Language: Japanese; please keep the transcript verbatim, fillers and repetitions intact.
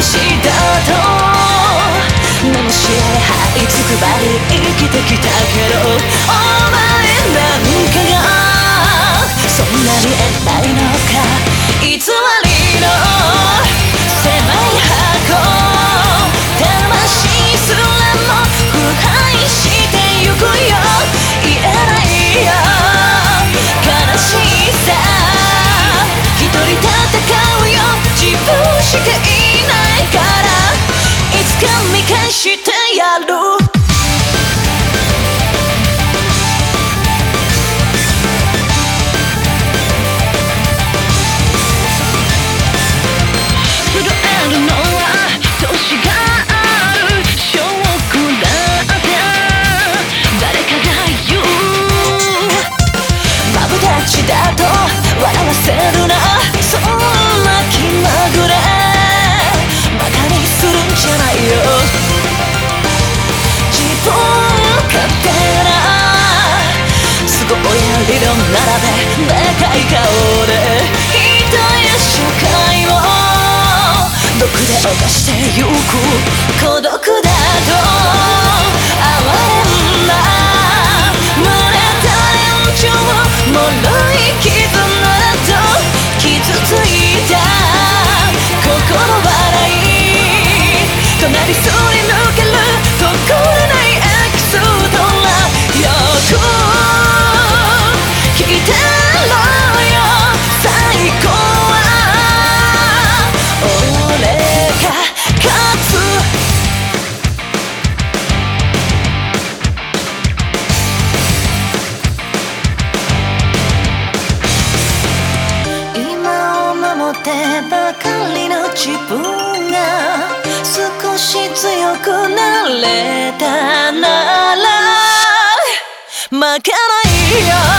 したと罵り這いつくばり生きてきたけど、お前なんかがそんなに偉いのか。偽りの狭い箱、魂すらも腐敗してゆくよ。言えないよ悲しさ、一人戦うよ自分しかいないから、いつか見返してやる。だと笑わせるな、そんな気まぐれバカにするんじゃないよ。自分勝手な都合や理論並べでかい顔で人や社会を毒で犯してゆく孤独だと哀れんだ。濡れた連中脆い絆だと傷ついた心笑い、隣すり抜けるところないエピソードがよく聞いてろよ。最高は俺が勝つ。ってばかりの自分が少し強くなれたなら負けないよ。